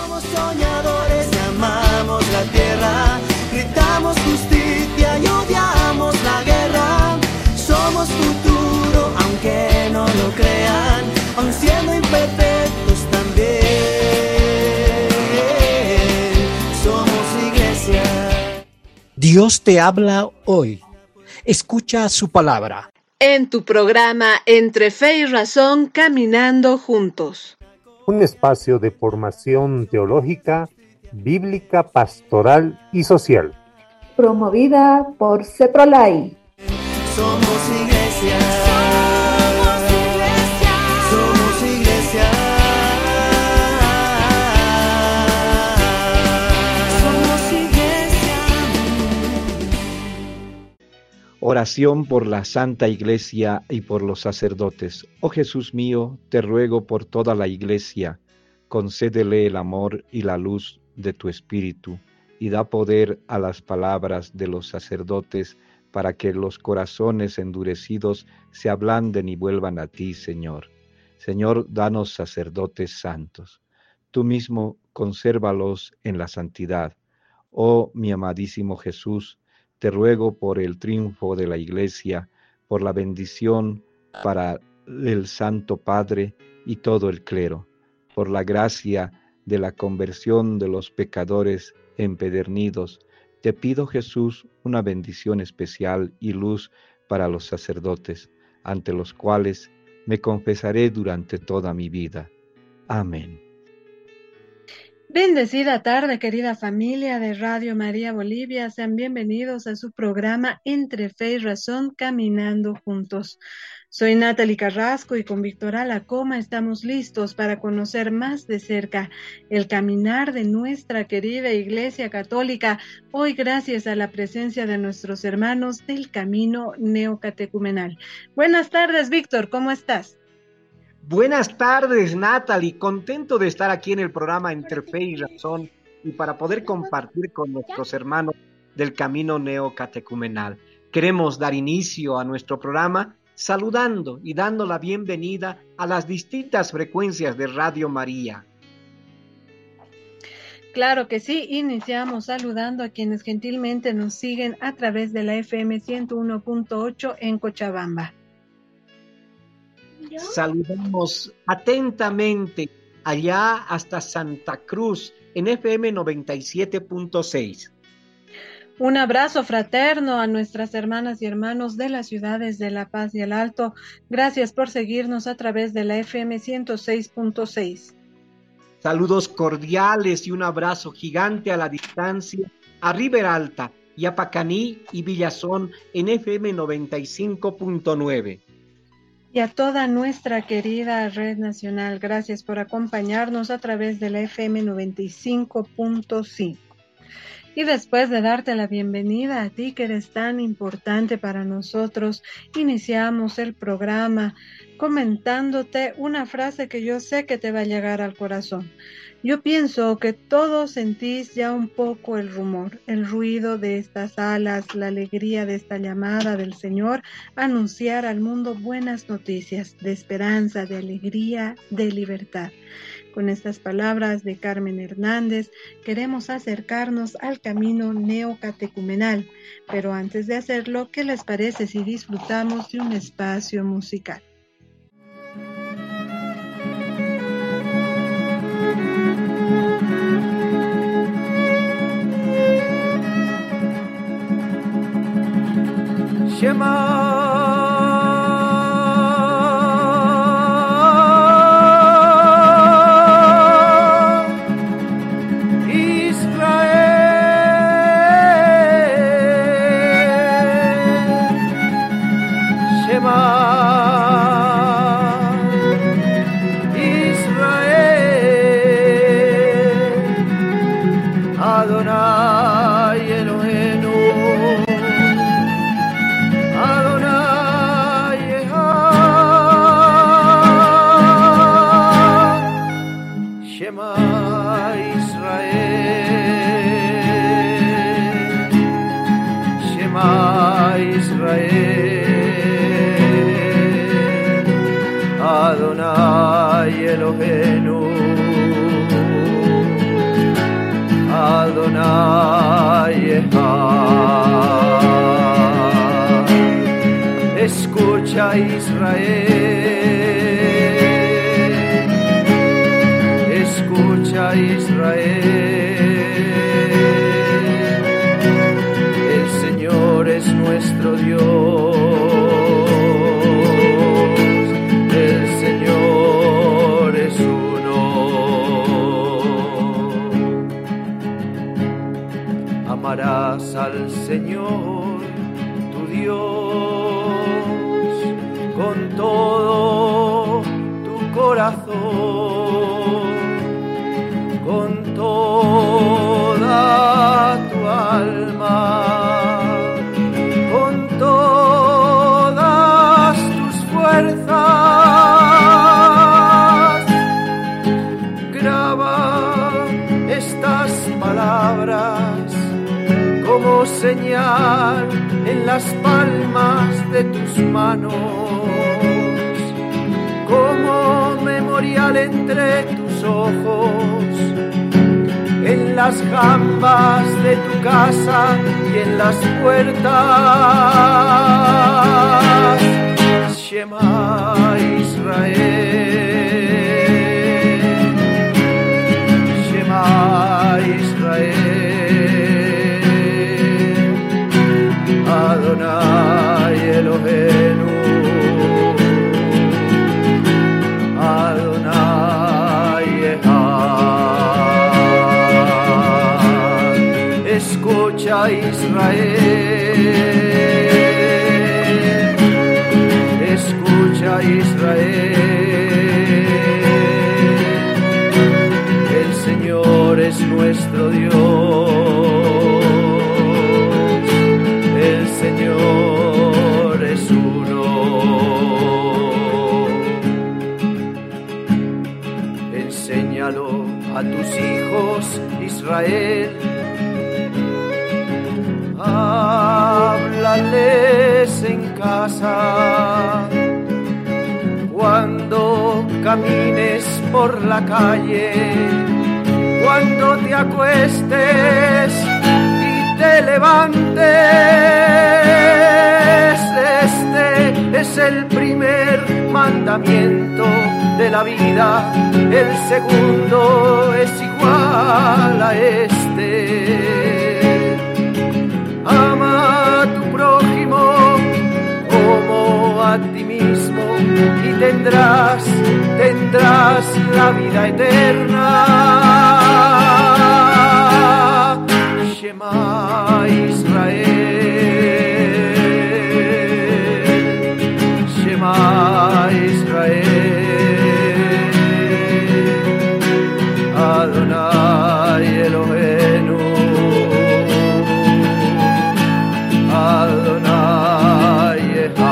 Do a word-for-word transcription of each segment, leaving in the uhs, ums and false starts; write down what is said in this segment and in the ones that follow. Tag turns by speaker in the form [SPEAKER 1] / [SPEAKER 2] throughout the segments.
[SPEAKER 1] Somos soñadores y amamos la tierra, gritamos justicia y odiamos la guerra. Somos futuro, aunque no lo crean, aun siendo imperfectos también. Somos iglesia.
[SPEAKER 2] Dios te habla hoy. Escucha su palabra.
[SPEAKER 3] En tu programa Entre Fe y Razón, Caminando Juntos.
[SPEAKER 4] Un espacio de formación teológica, bíblica, pastoral y social.
[SPEAKER 5] Promovida por CEPROLAI.
[SPEAKER 1] Somos iglesia. Somos iglesia. Somos iglesia. Somos iglesia.
[SPEAKER 6] Oración por la Santa Iglesia y por los sacerdotes. Oh Jesús mío, te ruego por toda la Iglesia, concédele el amor y la luz de tu Espíritu, y da poder a las palabras de los sacerdotes, para que los corazones endurecidos se ablanden y vuelvan a ti, Señor. Señor, danos sacerdotes santos. Tú mismo consérvalos en la santidad. Oh, mi amadísimo Jesús, te ruego por el triunfo de la Iglesia, por la bendición para el Santo Padre y todo el clero, por la gracia de la conversión de los pecadores empedernidos. Te pido, Jesús, una bendición especial y luz para los sacerdotes, ante los cuales me confesaré durante toda mi vida. Amén.
[SPEAKER 3] Bendecida tarde, querida familia de Radio María Bolivia. Sean bienvenidos a su programa Entre Fe y Razón, Caminando Juntos. Soy Natalie Carrasco y con Víctor Alacoma estamos listos para conocer más de cerca el caminar de nuestra querida Iglesia Católica, hoy gracias a la presencia de nuestros hermanos del Camino Neocatecumenal. Buenas tardes, Víctor, ¿cómo estás?
[SPEAKER 7] Buenas tardes, Natalie, contento de estar aquí en el programa Entre Fe y Razón y para poder compartir con nuestros hermanos del Camino Neocatecumenal. Queremos dar inicio a nuestro programa saludando y dando la bienvenida a las distintas frecuencias de Radio María.
[SPEAKER 3] Claro que sí, iniciamos saludando a quienes gentilmente nos siguen a través de la F M ciento uno punto ocho en Cochabamba.
[SPEAKER 7] Saludamos atentamente allá hasta Santa Cruz en F M noventa y siete punto seis.
[SPEAKER 3] Un abrazo fraterno a nuestras hermanas y hermanos de las ciudades de La Paz y El Alto. Gracias por seguirnos a través de la F M ciento seis punto seis.
[SPEAKER 7] Saludos cordiales y un abrazo gigante a la distancia a Riberalta, Yapacaní y Villazón en F M noventa y cinco punto nueve.
[SPEAKER 3] Y a toda nuestra querida red nacional, gracias por acompañarnos a través de la F M noventa y cinco punto cinco. Y después de darte la bienvenida a ti que eres tan importante para nosotros, iniciamos el programa comentándote una frase que yo sé que te va a llegar al corazón. Yo pienso que todos sentís ya un poco el rumor, el ruido de estas alas, la alegría de esta llamada del Señor a anunciar al mundo buenas noticias de esperanza, de alegría, de libertad. Con estas palabras de Carmen Hernández, queremos acercarnos al camino neocatecumenal, pero antes de hacerlo, ¿qué les parece si disfrutamos de un espacio musical?
[SPEAKER 1] Shema
[SPEAKER 8] Adonai Eloheinu Escucha Israel, escucha Israel, el Señor es nuestro Dios, el Señor es uno. Amarás al Señor tu Dios con todo tu corazón, con toda tu alma, con todas tus fuerzas. Graba estas palabras como señal en las palmas de tus manos, como memorial entre tus ojos, en las jambas de tu casa y en las puertas. Shema Israel, Shema Israel, Adonai Eloheinu, Adonai Echad. Escucha Israel, escucha Israel, el Señor es nuestro Dios, el Señor es uno. Enséñalo a tus hijos, Israel, háblales en casa, cuando camines por la calle, cuando te acuestes y te levantes. Este es el primer mandamiento de la vida, el segundo es igual a este: ama a tu prójimo como a ti mismo y tendrás, tendrás la vida eterna. Shema Israel, Shema Israel, Adonai Eloheinu, Adonai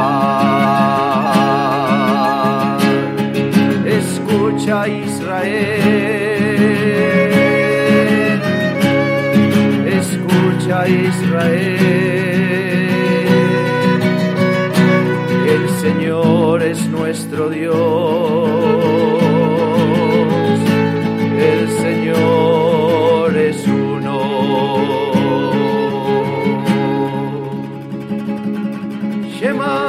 [SPEAKER 8] Echad. Escucha Israel, escucha Israel, el Señor es nuestro Dios, el Señor es uno. Shema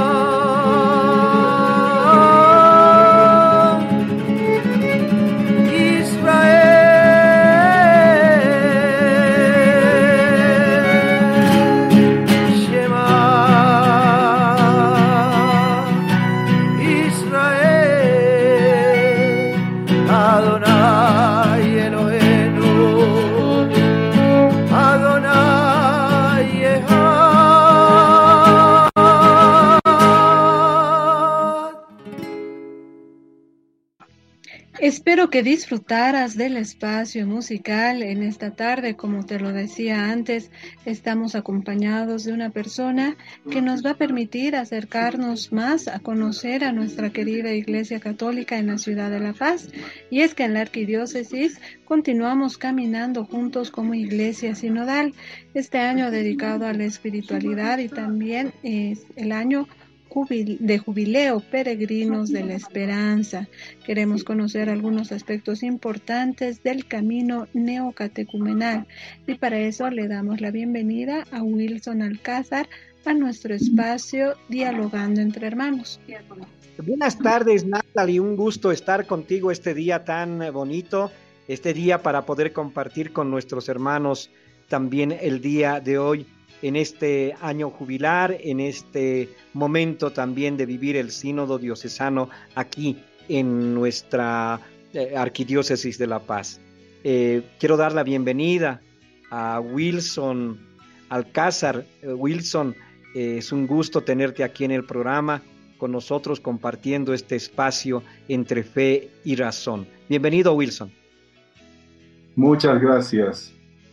[SPEAKER 3] Espero que disfrutaras del espacio musical en esta tarde. Como te lo decía antes, estamos acompañados de una persona que nos va a permitir acercarnos más a conocer a nuestra querida Iglesia Católica en la ciudad de La Paz. Y es que en la arquidiócesis continuamos caminando juntos como iglesia sinodal. Este año dedicado a la espiritualidad y también es el año de jubileo, peregrinos de la esperanza. Queremos conocer algunos aspectos importantes del camino neocatecumenal y para eso le damos la bienvenida a Wilson Alcázar a nuestro espacio Dialogando entre Hermanos.
[SPEAKER 7] Buenas tardes, Natalie, un gusto estar contigo este día tan bonito, este día para poder compartir con nuestros hermanos también el día de hoy, en este año jubilar, en este momento también de vivir el sínodo diocesano aquí en nuestra eh, arquidiócesis de La Paz. Eh, quiero dar la bienvenida a Wilson Alcázar. Eh, Wilson, eh, es un gusto tenerte aquí en el programa con nosotros compartiendo este espacio entre fe y razón. Bienvenido, Wilson.
[SPEAKER 9] Muchas gracias.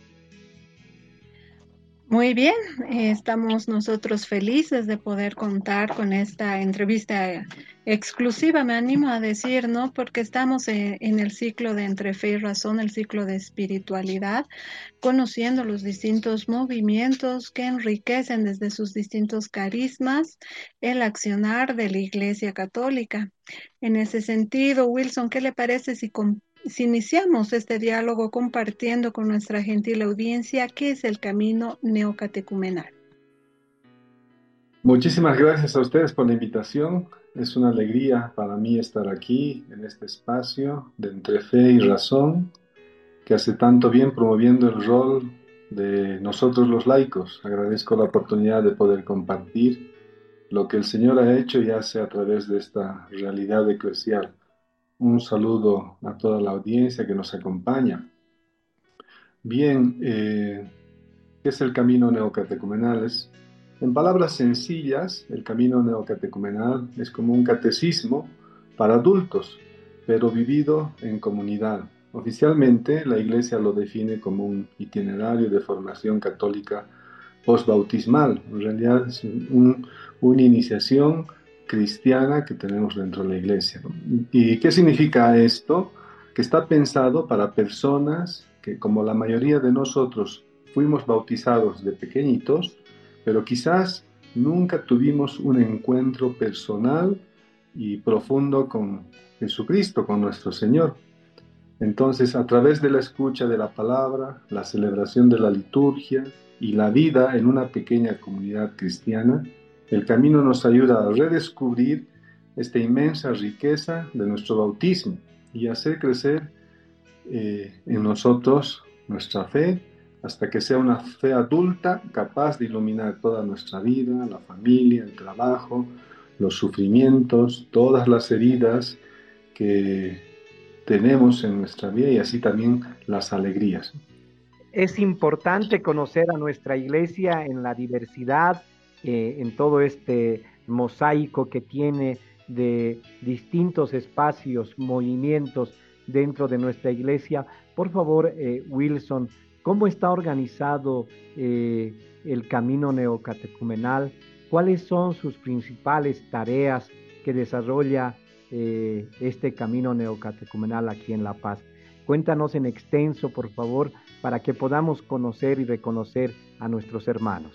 [SPEAKER 3] Muy bien, eh, estamos nosotros felices de poder contar con esta entrevista exclusiva, me animo a decir, ¿no? Porque estamos en, en el ciclo de Entre Fe y Razón, el ciclo de espiritualidad, conociendo los distintos movimientos que enriquecen desde sus distintos carismas el accionar de la Iglesia Católica. En ese sentido, Wilson, ¿qué le parece si con Si iniciamos este diálogo compartiendo con nuestra gentil audiencia qué es el camino neocatecumenal?
[SPEAKER 9] Muchísimas gracias a ustedes por la invitación. Es una alegría para mí estar aquí en este espacio de Entre Fe y Razón, que hace tanto bien promoviendo el rol de nosotros los laicos. Agradezco la oportunidad de poder compartir lo que el Señor ha hecho y hace a través de esta realidad eclesial. Un saludo a toda la audiencia que nos acompaña. Bien, eh, ¿qué es el camino neocatecumenal? Es, en palabras sencillas, el camino neocatecumenal es como un catecismo para adultos, pero vivido en comunidad. Oficialmente, la Iglesia lo define como un itinerario de formación católica postbautismal. En realidad es un, una iniciación cristiana que tenemos dentro de la Iglesia, ¿no? ¿Y qué significa esto? Que está pensado para personas que, como la mayoría de nosotros, fuimos bautizados de pequeñitos, pero quizás nunca tuvimos un encuentro personal y profundo con Jesucristo, con nuestro Señor. Entonces, a través de la escucha de la palabra, la celebración de la liturgia y la vida en una pequeña comunidad cristiana, el camino nos ayuda a redescubrir esta inmensa riqueza de nuestro bautismo y hacer crecer eh, en nosotros nuestra fe hasta que sea una fe adulta capaz de iluminar toda nuestra vida, la familia, el trabajo, los sufrimientos, todas las heridas que tenemos en nuestra vida y así también las alegrías.
[SPEAKER 7] Es importante conocer a nuestra Iglesia en la diversidad, Eh, en todo este mosaico que tiene de distintos espacios, movimientos dentro de nuestra Iglesia. Por favor, eh, Wilson, ¿cómo está organizado eh, el camino neocatecumenal? ¿Cuáles son sus principales tareas que desarrolla eh, este camino neocatecumenal aquí en La Paz? Cuéntanos en extenso, por favor, para que podamos conocer y reconocer a nuestros hermanos.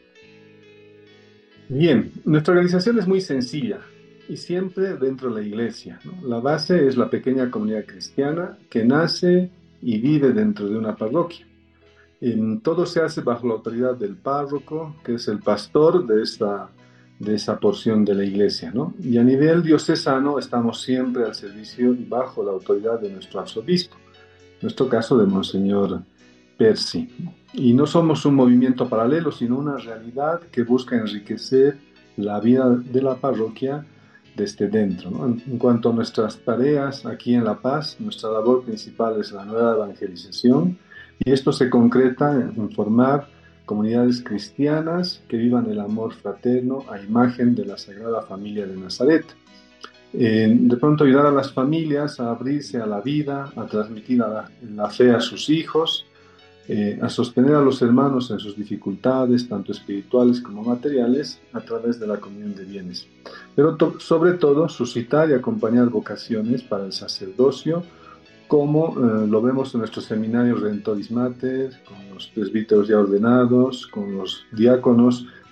[SPEAKER 9] Bien, nuestra organización es muy sencilla y siempre dentro de la Iglesia, ¿no? La base es la pequeña comunidad cristiana que nace y vive dentro de una parroquia. En todo se hace bajo la autoridad del párroco, que es el pastor de, esta, de esa porción de la Iglesia, ¿no? Y a nivel diocesano estamos siempre al servicio y bajo la autoridad de nuestro arzobispo, en nuestro caso de Monseñor Percy. Y no somos un movimiento paralelo, sino una realidad que busca enriquecer la vida de la parroquia desde dentro, ¿no? En, en cuanto a nuestras tareas aquí en La Paz, nuestra labor principal es la nueva evangelización, y esto se concreta en formar comunidades cristianas que vivan el amor fraterno a imagen de la Sagrada Familia de Nazaret. Eh, de pronto ayudar a las familias a abrirse a la vida, a transmitir a la, la fe a sus hijos, Eh, a sostener a los hermanos en sus dificultades, tanto espirituales como materiales, a través de la comunión de bienes. Pero to- sobre todo, suscitar y acompañar vocaciones para el sacerdocio, como eh, lo vemos en nuestros seminarios Redentoris Mater, con los presbíteros ya ordenados, con los diáconos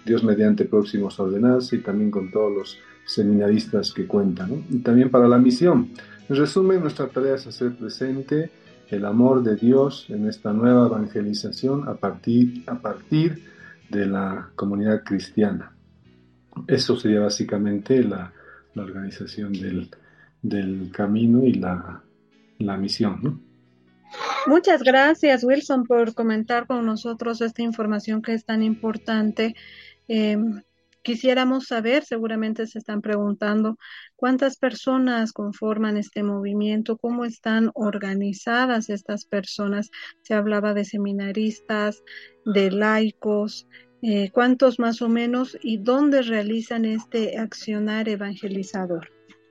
[SPEAKER 9] Dios mediante próximos a ordenarse y también con todos los seminaristas que cuentan, ¿no? Y también para la misión. En resumen, nuestra tarea es hacer presente el amor de Dios en esta nueva evangelización a partir, a partir de la comunidad cristiana. Eso sería básicamente la, la organización del, del camino y la, la misión, ¿no?
[SPEAKER 3] Muchas gracias, Wilson, por comentar con nosotros esta información que es tan importante. Eh, quisiéramos saber, seguramente se están preguntando, cuántas personas conforman este movimiento, cómo están organizadas estas personas. Se hablaba de seminaristas, de laicos, eh, cuántos más o menos y dónde realizan este accionar evangelizador.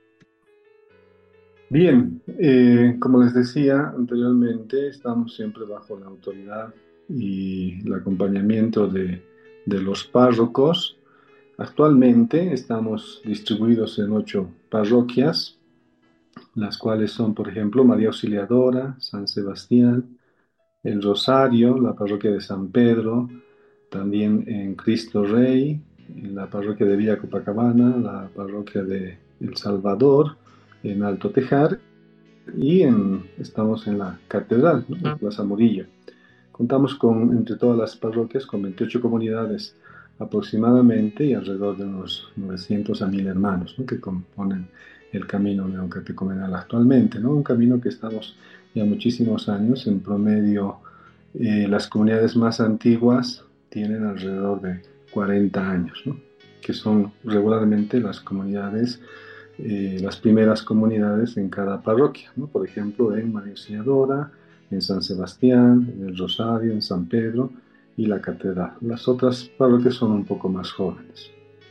[SPEAKER 9] Bien, eh, como les decía anteriormente, estamos siempre bajo la autoridad y el acompañamiento de, de los párrocos. Actualmente estamos distribuidos en ocho parroquias, las cuales son, por ejemplo, María Auxiliadora, San Sebastián, El Rosario, la parroquia de San Pedro, también en Cristo Rey, en la parroquia de Villa Copacabana, la parroquia de El Salvador, en Alto Tejar, y en, estamos en la Catedral, ¿no? En Plaza Murillo. Contamos con, entre todas las parroquias, con veintiocho comunidades aproximadamente y alrededor de unos novecientos a mil hermanos, ¿no? Que componen el camino neocatecumenal actualmente, ¿no? Un camino que estamos ya muchísimos años, en promedio eh, las comunidades más antiguas tienen alrededor de cuarenta años, ¿no? Que son regularmente las comunidades, eh, las primeras comunidades en cada parroquia, ¿no? Por ejemplo, en María Auxiliadora, en San Sebastián, en El Rosario, en San Pedro y la Catedral. Las otras parroquias son un poco más jóvenes.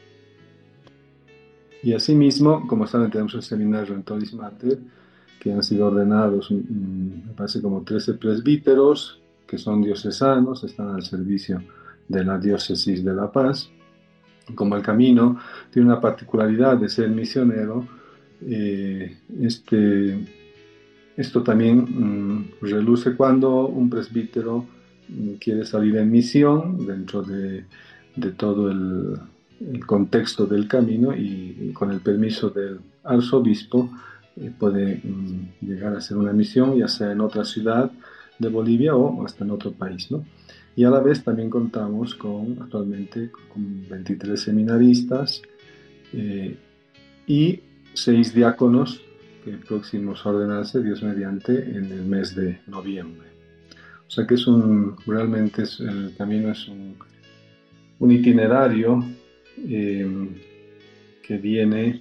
[SPEAKER 9] Y asimismo, como saben, tenemos el seminario en Tolis Mater, que han sido ordenados, me parece como trece presbíteros, que son diocesanos, están al servicio de la diócesis de La Paz. Como el camino tiene una particularidad de ser misionero, eh, este, esto también mmm, reluce cuando un presbítero mmm, quiere salir en misión dentro de, de todo el, el contexto del camino y, y con el permiso del arzobispo eh, puede mmm, llegar a hacer una misión, ya sea en otra ciudad de Bolivia o hasta en otro país, ¿no? Y a la vez también contamos con, actualmente, con veintitrés seminaristas eh, y seis diáconos que próximos a ordenarse, Dios mediante, en el mes de noviembre. O sea que es un, realmente es, el camino es un, un itinerario eh, que viene,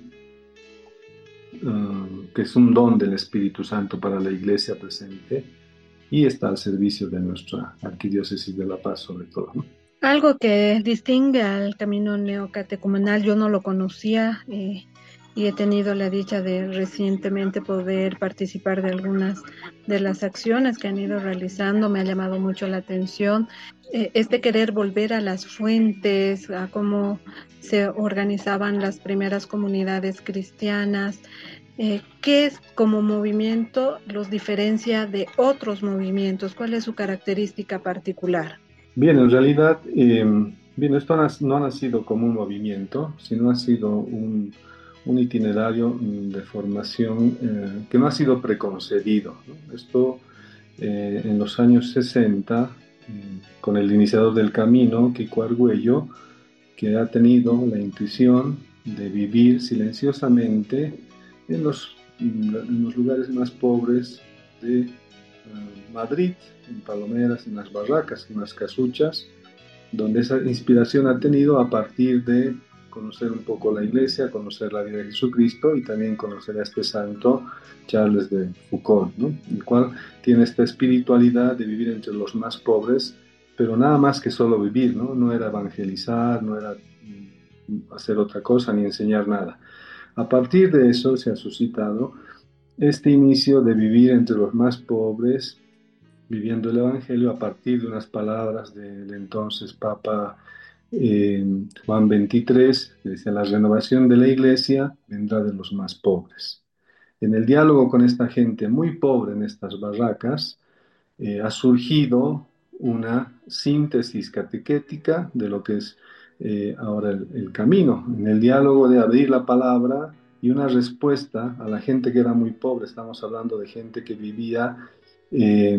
[SPEAKER 9] uh, que es un don del Espíritu Santo para la Iglesia presente, y está al servicio de nuestra Arquidiócesis de La Paz, sobre todo, ¿no?
[SPEAKER 3] Algo que distingue al camino neocatecumenal, yo no lo conocía eh, y he tenido la dicha de recientemente poder participar de algunas de las acciones que han ido realizando, me ha llamado mucho la atención, eh, este querer volver a las fuentes, a cómo se organizaban las primeras comunidades cristianas. Eh, ¿Qué es como movimiento los diferencia de otros movimientos? ¿Cuál es su característica particular?
[SPEAKER 9] Bien, en realidad, eh, bien, esto no ha nacido como un movimiento, sino ha sido un, un itinerario de formación eh, que no ha sido preconcebido, ¿no? Esto eh, en los años sesenta, eh, con el iniciador del camino, Kiko Argüello, que ha tenido la intuición de vivir silenciosamente en los, en los lugares más pobres de uh, Madrid, en Palomeras, en las barracas, en las casuchas, donde esa inspiración ha tenido a partir de conocer un poco la iglesia, conocer la vida de Jesucristo y también conocer a este santo Charles de Foucault, ¿no? El cual tiene esta espiritualidad de vivir entre los más pobres, pero nada más que solo vivir, ¿no? No era evangelizar, no era hacer otra cosa ni enseñar nada. A partir de eso se ha suscitado este inicio de vivir entre los más pobres, viviendo el Evangelio a partir de unas palabras del entonces Papa eh, Juan veintitrés, que decía: la renovación de la Iglesia vendrá de los más pobres. En el diálogo con esta gente muy pobre en estas barracas, eh, ha surgido una síntesis catequética de lo que es eh, ahora el, el camino, en el diálogo de abrir la palabra y una respuesta a la gente que era muy pobre. Estamos hablando de gente que vivía eh,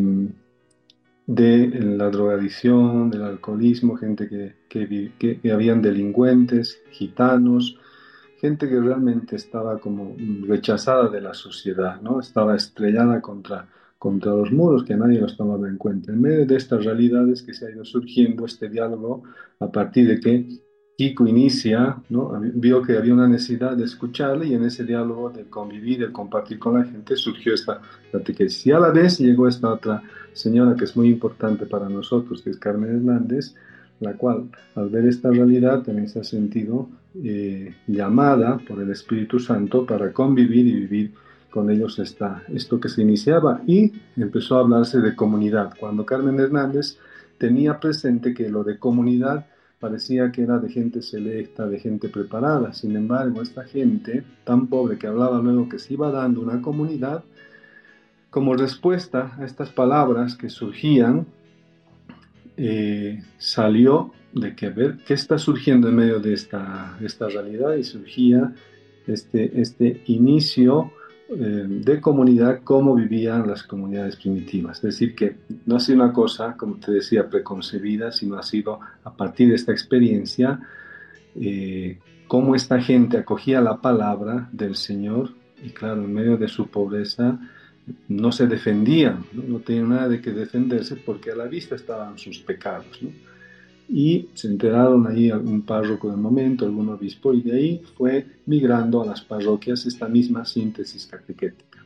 [SPEAKER 9] de la drogadicción, del alcoholismo, gente que, que, que, que habían delincuentes, gitanos, gente que realmente estaba como rechazada de la sociedad, ¿no? Estaba estrellada contra, contra los muros, que nadie los tomaba en cuenta. En medio de estas realidades que se ha ido surgiendo este diálogo, a partir de que Kiko inicia, ¿no? Vio que había una necesidad de escucharle, y en ese diálogo de convivir, de compartir con la gente, surgió esta catequesis. Y a la vez llegó esta otra señora que es muy importante para nosotros, que es Carmen Hernández, la cual, al ver esta realidad, también se ha sentido eh, llamada por el Espíritu Santo para convivir y vivir con ellos esta, esto que se iniciaba, y empezó a hablarse de comunidad. Cuando Carmen Hernández tenía presente que lo de comunidad parecía que era de gente selecta, de gente preparada. Sin embargo, esta gente tan pobre que hablaba luego que se iba dando una comunidad, como respuesta a estas palabras que surgían, eh, salió de que ver qué está surgiendo en medio de esta, esta realidad, y surgía este, este inicio eh, de comunidad, como vivían las comunidades primitivas. Es decir, que no ha sido una cosa, como te decía, preconcebida, sino ha sido a partir de esta experiencia, eh, cómo esta gente acogía la palabra del Señor, y claro, en medio de su pobreza, no se defendían, ¿no? No tenían nada de qué defenderse, porque a la vista estaban sus pecados, ¿no? Y se enteraron ahí algún párroco del momento, algún obispo, y de ahí fue migrando a las parroquias esta misma síntesis catequética.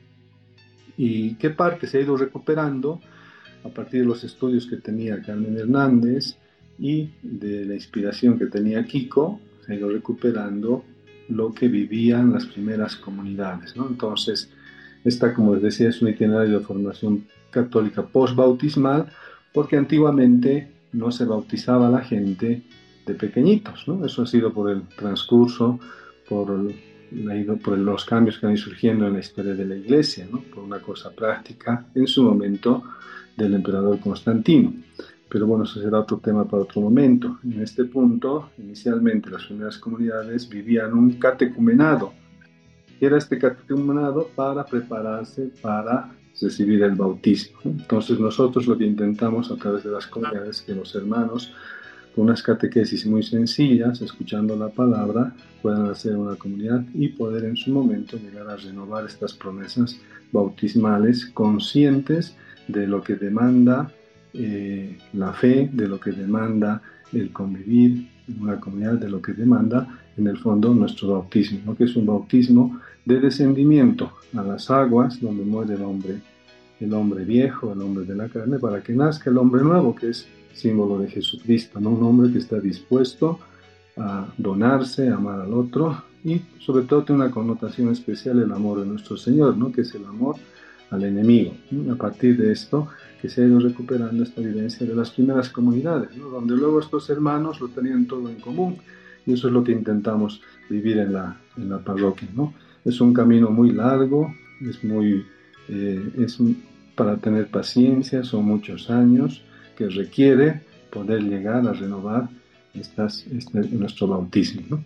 [SPEAKER 9] ¿Y qué parte se ha ido recuperando? A partir de los estudios que tenía Carmen Hernández y de la inspiración que tenía Kiko, se ha ido recuperando lo que vivían las primeras comunidades, ¿no? Entonces, esta, como les decía, es un itinerario de formación católica postbautismal, porque antiguamente no se bautizaba a la gente de pequeñitos, ¿no? Eso ha sido por el transcurso, por, el, por los cambios que han ido surgiendo en la historia de la Iglesia, ¿no? Por una cosa práctica en su momento del emperador Constantino. Pero bueno, eso será otro tema para otro momento. En este punto, inicialmente las primeras comunidades vivían un catecumenado. Era este catecumenado para prepararse para recibir el bautismo. Entonces nosotros lo que intentamos a través de las comunidades, que los hermanos, con unas catequesis muy sencillas, escuchando la palabra, puedan hacer una comunidad y poder en su momento llegar a renovar estas promesas bautismales, conscientes de lo que demanda eh, la fe, de lo que demanda el convivir en una comunidad, de lo que demanda en el fondo nuestro bautismo, ¿no? Que es un bautismo de descendimiento a las aguas, donde muere el hombre, el hombre viejo, el hombre de la carne, para que nazca el hombre nuevo, que es símbolo de Jesucristo, ¿no? Un hombre que está dispuesto a donarse, a amar al otro, y sobre todo tiene una connotación especial el amor de nuestro Señor, ¿no? Que es el amor al enemigo, ¿no? A partir de esto que se ha ido recuperando esta vivencia de las primeras comunidades, ¿no? Donde luego estos hermanos lo tenían todo en común, y eso es lo que intentamos vivir en la, en la parroquia, ¿no? Es un camino muy largo, es muy eh, es para tener paciencia, son muchos años que requiere poder llegar a renovar estas, este, nuestro bautismo, ¿no?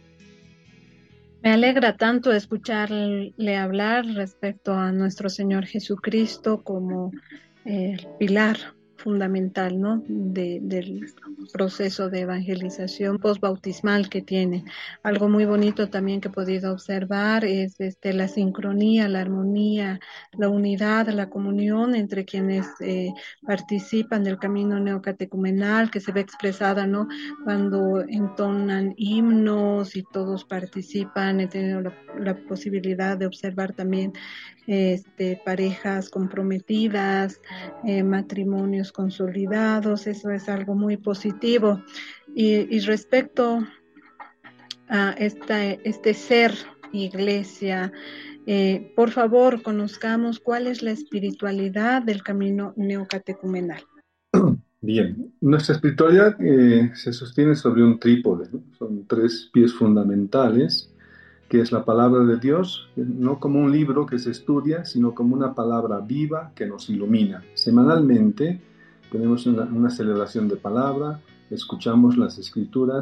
[SPEAKER 3] Me alegra tanto escucharle hablar respecto a nuestro Señor Jesucristo como el eh, pilar fundamental, ¿no? De, del proceso de evangelización postbautismal que tiene. Algo muy bonito también que he podido observar es este, la sincronía, la armonía, la unidad, la comunión entre quienes eh, participan del camino neocatecumenal, que se ve expresada, ¿no? Cuando entonan himnos y todos participan. He tenido la, la posibilidad de observar también este, parejas comprometidas, eh, matrimonios consolidados. Eso es algo muy positivo. Y, y respecto a esta, este ser iglesia, eh, por favor, conozcamos cuál es la espiritualidad del camino neocatecumenal.
[SPEAKER 9] Bien, nuestra espiritualidad eh, se sostiene sobre un trípode, ¿no? Son tres pies fundamentales, que es la palabra de Dios, no como un libro que se estudia, sino como una palabra viva que nos ilumina. Semanalmente tenemos una, una celebración de palabra, escuchamos las escrituras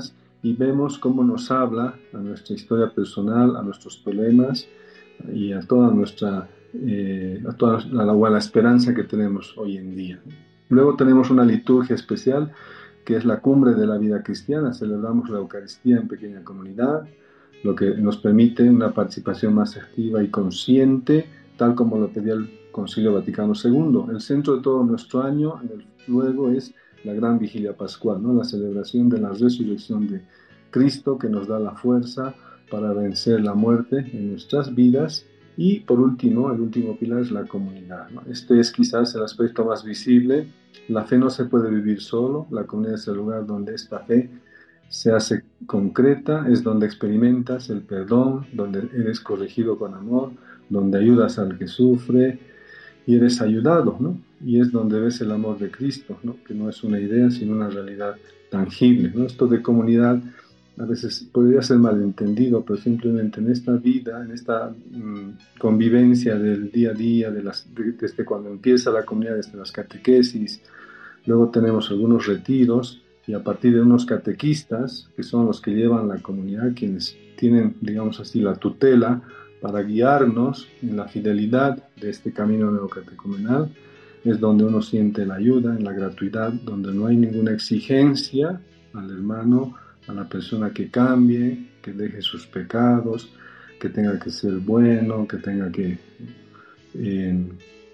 [SPEAKER 9] y vemos cómo nos habla a nuestra historia personal, a nuestros problemas y a toda nuestra eh, a toda la, la, la esperanza que tenemos hoy en día. Luego tenemos una liturgia especial que es la cumbre de la vida cristiana. Celebramos la Eucaristía en pequeña comunidad, lo que nos permite una participación más activa y consciente, tal como lo pedía el Concilio Vaticano segundo. El centro de todo nuestro año, luego, es la gran vigilia pascual, ¿no? La celebración de la resurrección de Cristo, que nos da la fuerza para vencer la muerte en nuestras vidas. Y por último, el último pilar es la comunidad, ¿no? Este es quizás el aspecto más visible. La fe no se puede vivir solo. La comunidad es el lugar donde esta fe se hace concreta, es donde experimentas el perdón, donde eres corregido con amor, donde ayudas al que sufre y eres ayudado, ¿no? Y es donde ves el amor de Cristo, ¿no? Que no es una idea, sino una realidad tangible, ¿no? Esto de comunidad a veces podría ser malentendido, pero simplemente en esta vida, en esta mmm, convivencia del día a día, de las, de, desde cuando empieza la comunidad, desde las catequesis, luego tenemos algunos retiros, y a partir de unos catequistas, que son los que llevan la comunidad, quienes tienen, digamos así, la tutela para guiarnos en la fidelidad de este camino neocatecumenal, es donde uno siente la ayuda, en la gratuidad, donde no hay ninguna exigencia al hermano, a la persona que cambie, que deje sus pecados, que tenga que ser bueno, que tenga que eh,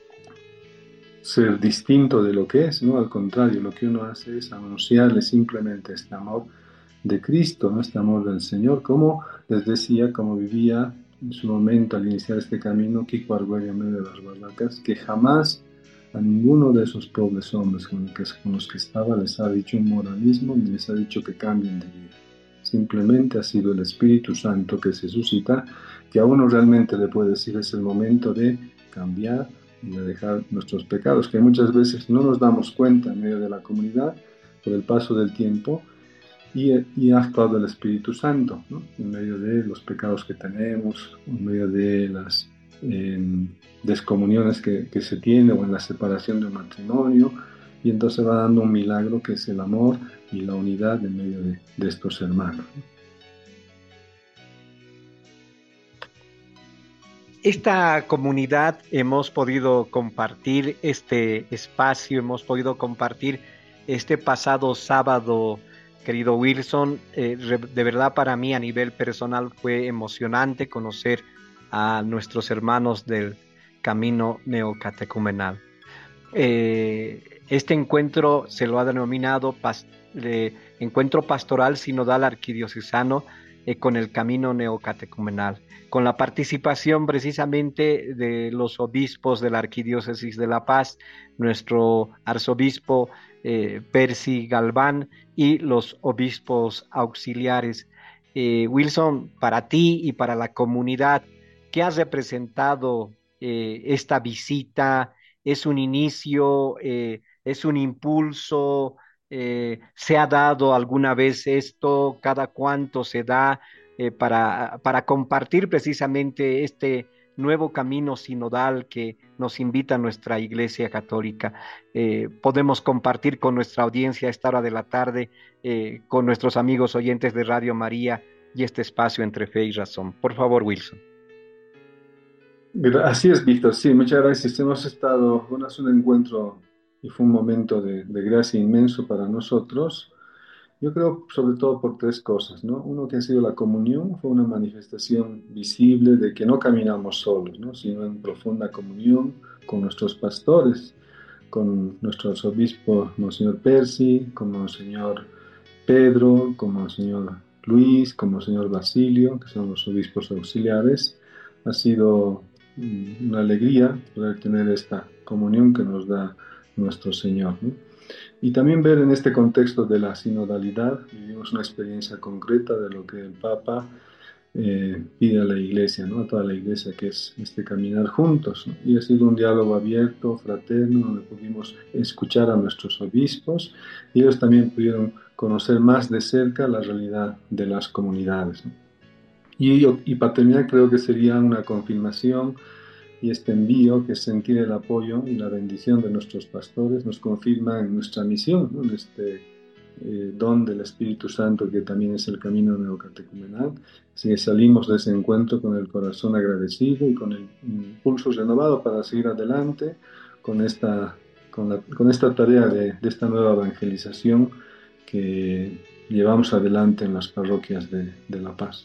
[SPEAKER 9] ser distinto de lo que es, ¿no? Al contrario, lo que uno hace es anunciarle simplemente este amor de Cristo, ¿no? Este amor del Señor, como les decía, como vivía en su momento al iniciar este camino Kiko Argüello medio de las Barracas, que jamás a ninguno de esos pobres hombres con, que, con los que estaba les ha dicho un moralismo ni les ha dicho que cambien de vida. Simplemente ha sido el Espíritu Santo que se suscita, que a uno realmente le puede decir es el momento de cambiar y de dejar nuestros pecados, que muchas veces no nos damos cuenta en medio de la comunidad por el paso del tiempo, y, y ha actuado el Espíritu Santo, ¿no? En medio de los pecados que tenemos, en medio de las eh, descomuniones que, que se tiene o en la separación de un matrimonio, y entonces va dando un milagro que es el amor y la unidad en medio de, de estos hermanos.
[SPEAKER 7] Esta comunidad hemos podido compartir este espacio, hemos podido compartir este pasado sábado, querido Wilson. Eh, de verdad para mí a nivel personal fue emocionante conocer a nuestros hermanos del camino neocatecumenal. Eh, este encuentro se lo ha denominado pas, eh, Encuentro Pastoral Sinodal Arquidiocesano eh, con el camino neocatecumenal, con la participación precisamente de los obispos de la Arquidiócesis de La Paz, nuestro arzobispo eh, Percy Galván y los obispos auxiliares. Eh, Wilson, para ti y para la comunidad, ¿qué has representado eh, esta visita? ¿Es un inicio? Eh, ¿Es un impulso? Eh, ¿Se ha dado alguna vez esto? ¿Cada cuánto se da? Eh, para, para compartir precisamente este nuevo camino sinodal que nos invita nuestra Iglesia Católica. Eh, podemos compartir con nuestra audiencia a esta hora de la tarde, eh, con nuestros amigos oyentes de Radio María y este espacio Entre Fe y Razón. Por favor, Wilson.
[SPEAKER 9] Así es, Víctor. Sí, muchas gracias. Hemos estado, bueno, es un encuentro y fue un momento de, de gracia inmenso para nosotros. Yo creo sobre todo por tres cosas, ¿no? Uno, que ha sido la comunión, fue una manifestación visible de que no caminamos solos, ¿no? Sino en profunda comunión con nuestros pastores, con nuestro arzobispo Monseñor Percy, con Monseñor Pedro, con Monseñor Luis, con Monseñor Basilio, que son los obispos auxiliares. Ha sido una alegría poder tener esta comunión que nos da nuestro Señor, ¿no? Y también ver en este contexto de la sinodalidad, vivimos una experiencia concreta de lo que el Papa eh, pide a la Iglesia, ¿no? A toda la Iglesia, que es este caminar juntos, ¿no? Y ha sido un diálogo abierto, fraterno, donde pudimos escuchar a nuestros obispos y ellos también pudieron conocer más de cerca la realidad de las comunidades, ¿no? Y, y para terminar, creo que sería una confirmación y este envío, que es sentir el apoyo y la bendición de nuestros pastores, nos confirma en nuestra misión, ¿no? En este eh, don del Espíritu Santo, que también es el camino neocatecumenal. Así que salimos de ese encuentro con el corazón agradecido y con el impulso renovado para seguir adelante con esta, con la, con esta tarea de, de esta nueva evangelización que llevamos adelante en las parroquias de, de La Paz.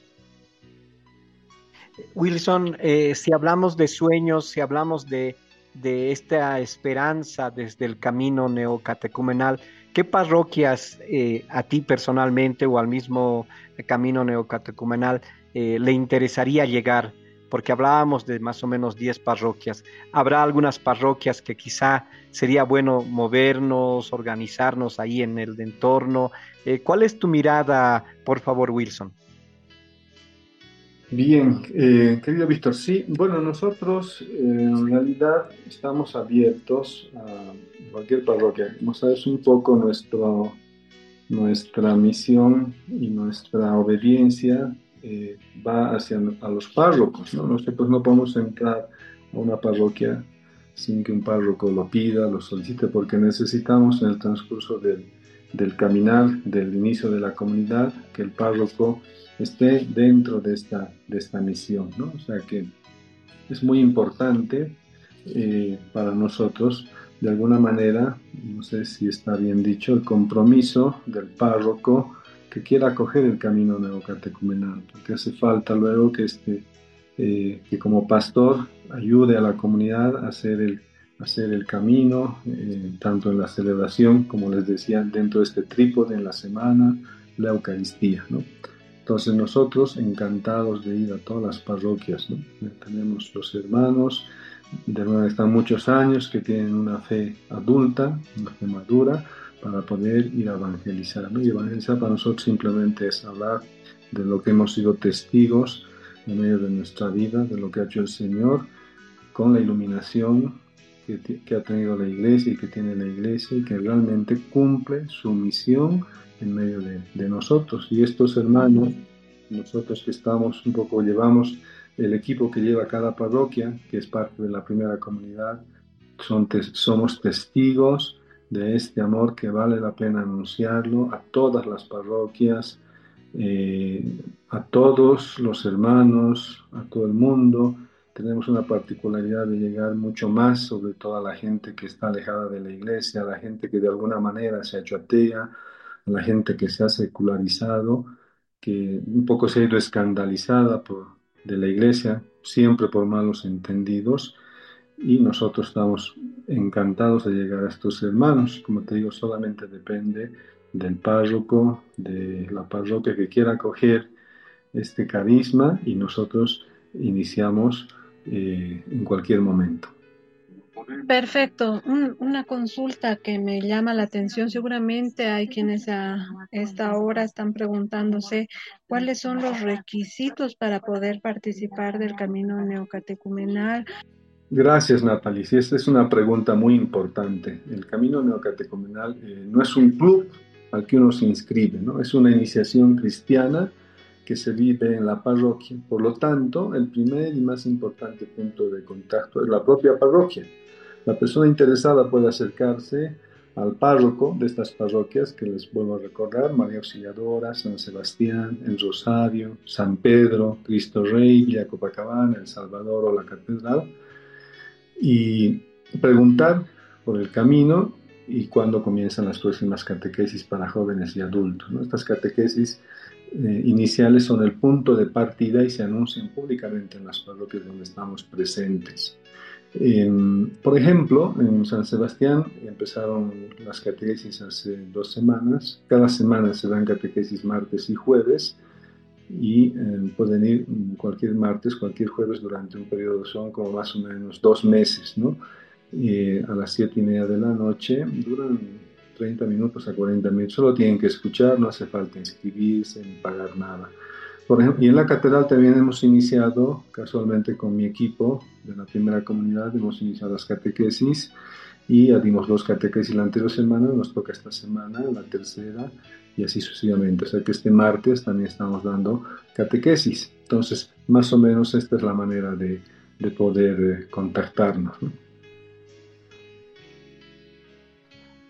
[SPEAKER 7] Wilson, eh, si hablamos de sueños, si hablamos de, de esta esperanza desde el camino neocatecumenal, ¿qué parroquias eh, a ti personalmente o al mismo camino neocatecumenal eh, le interesaría llegar? Porque hablábamos de más o menos diez parroquias. ¿Habrá algunas parroquias que quizá sería bueno movernos, organizarnos ahí en el entorno? Eh, ¿Cuál es tu mirada, por favor, Wilson?
[SPEAKER 9] Bien, eh, querido Víctor, sí, bueno, nosotros eh, en realidad estamos abiertos a cualquier parroquia. Como sabes, un poco nuestro, nuestra misión y nuestra obediencia eh, va hacia a los párrocos, ¿no? Nosotros no podemos entrar a una parroquia sin que un párroco lo pida, lo solicite, porque necesitamos en el transcurso del, del caminar, del inicio de la comunidad, que el párroco esté dentro de esta, de esta misión, ¿no? O sea que es muy importante eh, para nosotros, de alguna manera, no sé si está bien dicho, el compromiso del párroco que quiera acoger el camino neocatecumenal, porque hace falta luego que, este, eh, que como pastor ayude a la comunidad a hacer el, a hacer el camino, eh, tanto en la celebración, como les decía, dentro de este trípode, en la semana, la Eucaristía, ¿no? Entonces nosotros encantados de ir a todas las parroquias, ¿no? Tenemos los hermanos, de verdad están muchos años, que tienen una fe adulta, una fe madura, para poder ir a evangelizar, ¿no? Y evangelizar para nosotros simplemente es hablar de lo que hemos sido testigos en medio de nuestra vida, de lo que ha hecho el Señor, con la iluminación que, que ha tenido la Iglesia y que tiene la Iglesia, y que realmente cumple su misión en medio de, de nosotros. Y estos hermanos, nosotros que estamos un poco, llevamos el equipo que lleva cada parroquia, que es parte de la primera comunidad, son te, somos testigos de este amor que vale la pena anunciarlo a todas las parroquias, eh, a todos los hermanos, a todo el mundo. Tenemos una particularidad de llegar mucho más, sobre todo a la gente que está alejada de la iglesia, a la gente que de alguna manera se ha hecho atea, a la gente que se ha secularizado, que un poco se ha ido escandalizada por, de la iglesia, siempre por malos entendidos, y nosotros estamos encantados de llegar a estos hermanos. Como te digo, solamente depende del párroco, de la parroquia que quiera acoger este carisma, y nosotros iniciamos eh, en cualquier momento.
[SPEAKER 3] Perfecto. Un, una consulta que me llama la atención. Seguramente hay quienes a esta hora están preguntándose cuáles son los requisitos para poder participar del camino neocatecumenal.
[SPEAKER 9] Gracias, Natalie. Sí, esta es una pregunta muy importante. El camino neocatecumenal eh, no es un club al que uno se inscribe, ¿no? Es una iniciación cristiana que se vive en la parroquia. Por lo tanto, el primer y más importante punto de contacto es la propia parroquia. La persona interesada puede acercarse al párroco de estas parroquias, que les vuelvo a recordar: María Auxiliadora, San Sebastián, El Rosario, San Pedro, Cristo Rey, Villa Copacabana, El Salvador o la Catedral, y preguntar por el camino y cuándo comienzan las próximas catequesis para jóvenes y adultos, ¿no? Estas catequesis eh, iniciales son el punto de partida y se anuncian públicamente en las parroquias donde estamos presentes. Eh, por ejemplo, en San Sebastián empezaron las catequesis hace dos semanas. Cada semana se dan catequesis martes y jueves, y eh, pueden ir cualquier martes, cualquier jueves durante un periodo, son como más o menos dos meses, ¿no? Eh, a las siete y media de la noche, duran treinta minutos a cuarenta minutos, solo tienen que escuchar, no hace falta inscribirse ni pagar nada. Por ejemplo, y en la catedral también hemos iniciado, casualmente con mi equipo de la primera comunidad, hemos iniciado las catequesis, y ya dimos dos catequesis la anterior semana, nos toca esta semana la tercera, y así sucesivamente. O sea que este martes también estamos dando catequesis. Entonces, más o menos esta es la manera de, de poder eh, contactarnos, ¿no?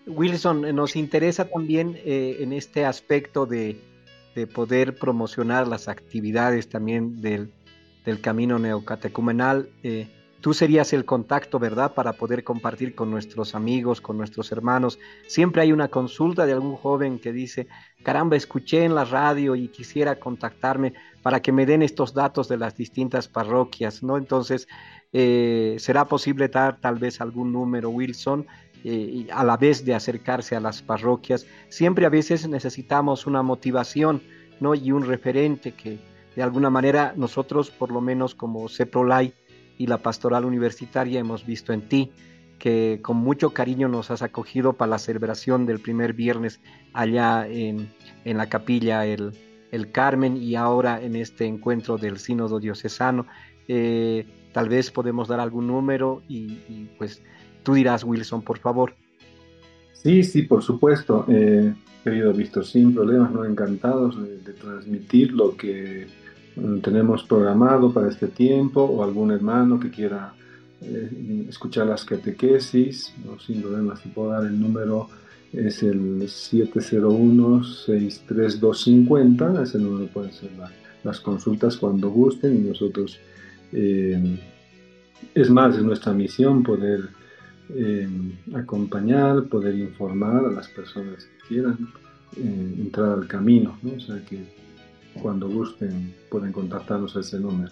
[SPEAKER 7] Wilson, nos interesa también eh, en este aspecto de, de poder promocionar las actividades también del, del camino neocatecumenal. Eh, tú serías el contacto, ¿verdad?, para poder compartir con nuestros amigos, con nuestros hermanos. Siempre hay una consulta de algún joven que dice, caramba, escuché en la radio y quisiera contactarme para que me den estos datos de las distintas parroquias, ¿no? Entonces, eh, ¿será posible dar tal vez algún número, Wilson? Eh, a la vez de acercarse a las parroquias, siempre a veces necesitamos una motivación, ¿no? Y un referente que de alguna manera nosotros, por lo menos como CEPROLAI y la Pastoral Universitaria, hemos visto en ti, que con mucho cariño nos has acogido para la celebración del primer viernes allá en, en la capilla el, el Carmen, y ahora en este encuentro del Sínodo Diocesano. Eh, tal vez podemos dar algún número y, y pues tú dirás, Wilson, por favor.
[SPEAKER 9] Sí, sí, por supuesto. Eh, querido Víctor, sin problemas, no encantados de, de transmitir lo que mm, tenemos programado para este tiempo, o algún hermano que quiera eh, escuchar las catequesis, ¿no? Sin problemas, si puedo dar el número, es el siete cero uno, seis tres dos cinco cero, ese número pueden ser la, las consultas cuando gusten, y nosotros, eh, es más, es nuestra misión poder Eh, acompañar, poder informar a las personas que quieran eh, entrar al camino, ¿no? O sea que cuando gusten pueden contactarnos a ese número.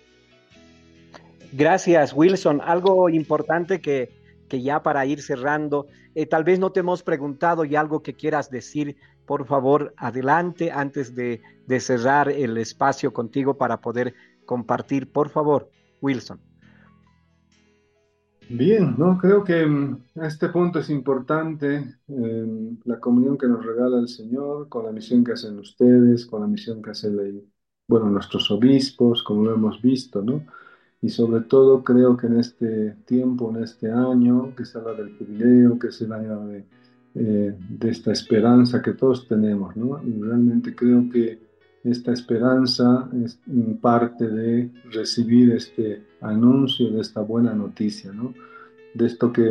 [SPEAKER 7] Gracias, Wilson. Algo importante que, que ya para ir cerrando, eh, tal vez no te hemos preguntado, y algo que quieras decir, por favor, adelante, antes de, de cerrar el espacio contigo para poder compartir, por favor, Wilson.
[SPEAKER 9] Bien, ¿no? Creo que mm, a este punto es importante eh, la comunión que nos regala el Señor, con la misión que hacen ustedes, con la misión que hacen, la, bueno, nuestros obispos, como lo hemos visto, ¿no? Y sobre todo creo que en este tiempo, en este año, que se habla del jubileo, que es el año de, eh, de esta esperanza que todos tenemos, ¿no? Y realmente creo que esta esperanza es parte de recibir este anuncio de esta buena noticia, ¿no? De esto que,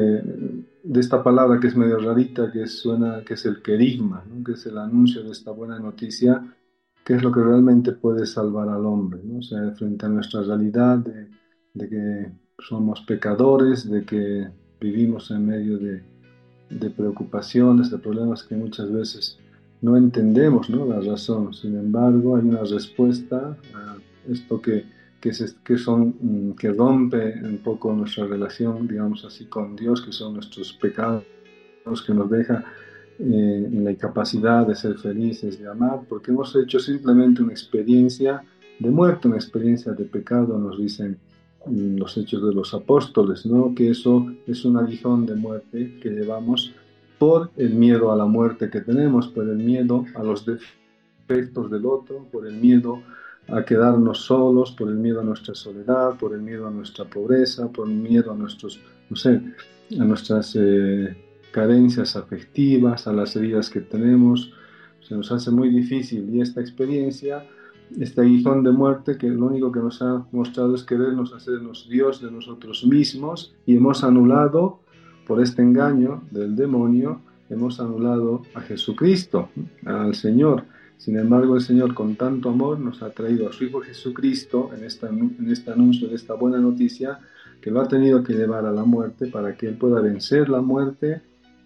[SPEAKER 9] de esta palabra que es medio rarita, que suena, que es el querigma, ¿no? Que es el anuncio de esta buena noticia, que es lo que realmente puede salvar al hombre, ¿no? O sea, frente a nuestra realidad de, de que somos pecadores, de que vivimos en medio de, de preocupaciones, de problemas que muchas veces no entendemos, ¿no? La razón. Sin embargo, hay una respuesta a esto que, que, es, que, son, que rompe un poco nuestra relación, digamos así, con Dios, que son nuestros pecados, que nos deja eh, en la incapacidad de ser felices, de amar, porque hemos hecho simplemente una experiencia de muerte, una experiencia de pecado, nos dicen los Hechos de los Apóstoles, ¿no? Que eso es un aguijón de muerte que llevamos por el miedo a la muerte que tenemos, por el miedo a los defectos del otro, por el miedo a quedarnos solos, por el miedo a nuestra soledad, por el miedo a nuestra pobreza, por el miedo a nuestros, no sé, a nuestras eh, carencias afectivas, a las heridas que tenemos. Se nos hace muy difícil, y esta experiencia, este aguijón de muerte, que lo único que nos ha mostrado es querernos hacernos Dios de nosotros mismos, y hemos anulado, por este engaño del demonio, hemos anulado a Jesucristo, al Señor. Sin embargo, el Señor, con tanto amor, nos ha traído a su Hijo Jesucristo en, esta, en este anuncio de esta buena noticia, que lo ha tenido que llevar a la muerte para que Él pueda vencer la muerte,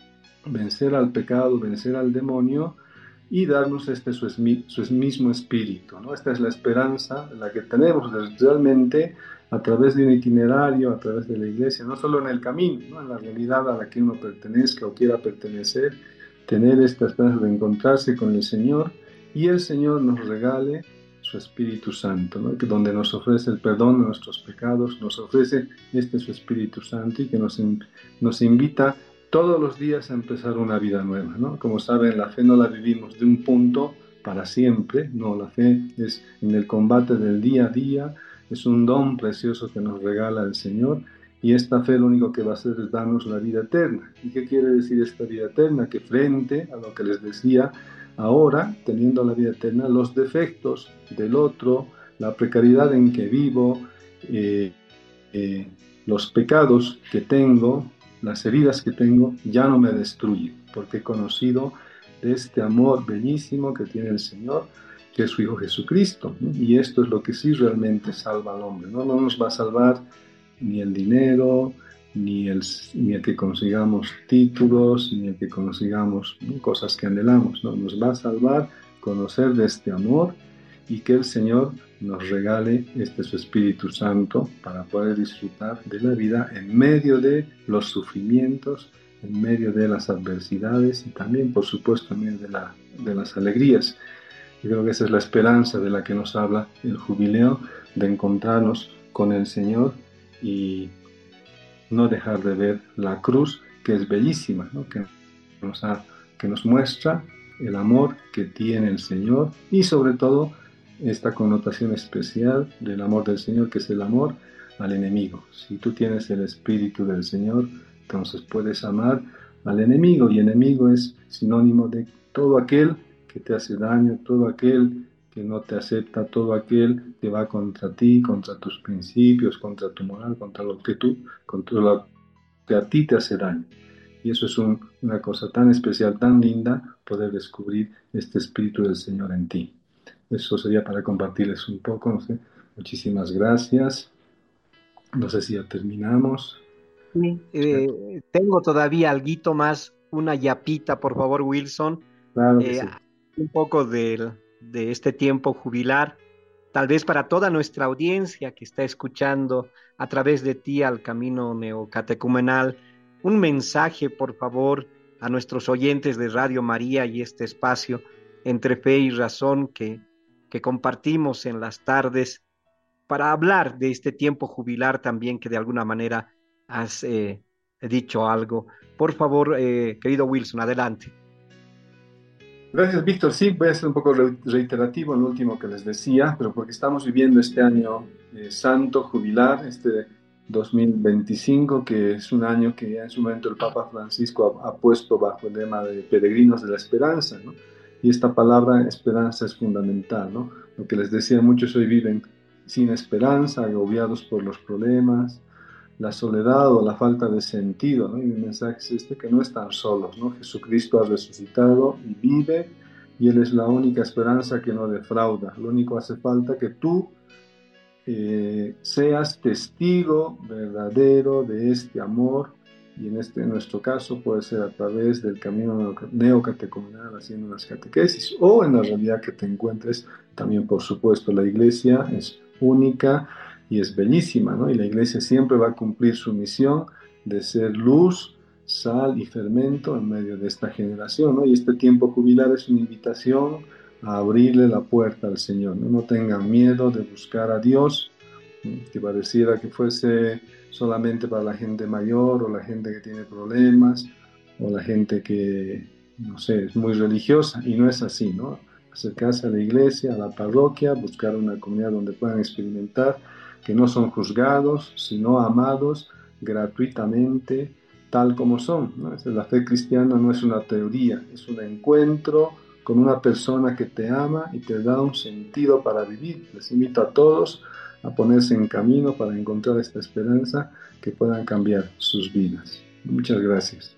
[SPEAKER 9] vencer al pecado, vencer al demonio, y darnos este su, su mismo espíritu, ¿no? Esta es la esperanza, la que tenemos realmente a través de un itinerario, a través de la iglesia, no solo en el camino, ¿no? En la realidad a la que uno pertenezca o quiera pertenecer, tener esta esperanza de encontrarse con el Señor, y el Señor nos regale su Espíritu Santo, ¿no? Que donde nos ofrece el perdón de nuestros pecados, nos ofrece este su Espíritu Santo, y que nos, nos invita todos los días a empezar una vida nueva, ¿no? Como saben, la fe no la vivimos de un punto para siempre, no, la fe es en el combate del día a día, es un don precioso que nos regala el Señor, y esta fe lo único que va a hacer es darnos la vida eterna. ¿Y qué quiere decir esta vida eterna? Que frente a lo que les decía, ahora, teniendo la vida eterna, los defectos del otro, la precariedad en que vivo, eh, eh, los pecados que tengo, las heridas que tengo, ya no me destruyen, porque he conocido de este amor bellísimo que tiene el Señor, que es su Hijo Jesucristo, ¿no? Y esto es lo que sí realmente salva al hombre, ¿no? No nos va a salvar ni el dinero, ni el, ni el que consigamos títulos, ni el que consigamos, ¿no?, cosas que anhelamos, ¿no? Nos va a salvar conocer de este amor y que el Señor nos regale este su Espíritu Santo para poder disfrutar de la vida en medio de los sufrimientos, en medio de las adversidades y también, por supuesto, en medio de, la, de las alegrías. Yo creo que esa es la esperanza de la que nos habla el jubileo, de encontrarnos con el Señor y no dejar de ver la cruz, que es bellísima, ¿no? que, nos ha, que nos muestra el amor que tiene el Señor y sobre todo esta connotación especial del amor del Señor, que es el amor al enemigo. Si tú tienes el Espíritu del Señor, entonces puedes amar al enemigo, y enemigo es sinónimo de todo aquel que te hace daño, todo aquel que no te acepta, todo aquel que va contra ti, contra tus principios, contra tu moral, contra lo que tú, contra lo que a ti te hace daño. Y eso es un, una cosa tan especial, tan linda, poder descubrir este Espíritu del Señor en ti. Eso sería para compartirles un poco, no sé. Muchísimas gracias. No sé si ya terminamos.
[SPEAKER 7] Sí, eh, tengo todavía alguito más, una yapita, por favor, Wilson.
[SPEAKER 9] Claro que
[SPEAKER 7] eh,
[SPEAKER 9] sí.
[SPEAKER 7] Un poco de, de este tiempo jubilar, tal vez para toda nuestra audiencia que está escuchando a través de ti al Camino Neocatecumenal, un mensaje, por favor, a nuestros oyentes de Radio María y este espacio Entre Fe y Razón que, que compartimos en las tardes para hablar de este tiempo jubilar también, que de alguna manera has eh, dicho algo. Por favor, eh, querido Wilson, adelante.
[SPEAKER 9] Gracias, Víctor. Sí, voy a ser un poco reiterativo en lo último que les decía, pero porque estamos viviendo este año eh, santo jubilar, este dos mil veinticinco, que es un año que ya en su momento el Papa Francisco ha, ha puesto bajo el lema de peregrinos de la esperanza, ¿no? Y esta palabra esperanza es fundamental, ¿no? Lo que les decía, muchos hoy viven sin esperanza, agobiados por los problemas, la soledad o la falta de sentido, ¿no? Y mi mensaje es este, que no están solos, ¿no? Jesucristo ha resucitado y vive, y Él es la única esperanza que no defrauda. Lo único que hace falta que tú eh, seas testigo verdadero de este amor, y en, este, en nuestro caso puede ser a través del camino neocatecumenal, haciendo unas catequesis, o en la realidad que te encuentres. También, por supuesto, la iglesia es única y es bellísima, ¿no? Y la iglesia siempre va a cumplir su misión de ser luz, sal y fermento en medio de esta generación, ¿no? Y este tiempo jubilar es una invitación a abrirle la puerta al Señor, ¿no? No tengan miedo de buscar a Dios, ¿no? Que pareciera que fuese solamente para la gente mayor o la gente que tiene problemas o la gente que, no sé, es muy religiosa, y no es así, ¿no? Acercarse a la iglesia, a la parroquia, buscar una comunidad donde puedan experimentar que no son juzgados, sino amados gratuitamente, tal como son, ¿no? La fe cristiana no es una teoría, es un encuentro con una persona que te ama y te da un sentido para vivir. Les invito a todos a ponerse en camino para encontrar esta esperanza que puedan cambiar sus vidas. Muchas gracias.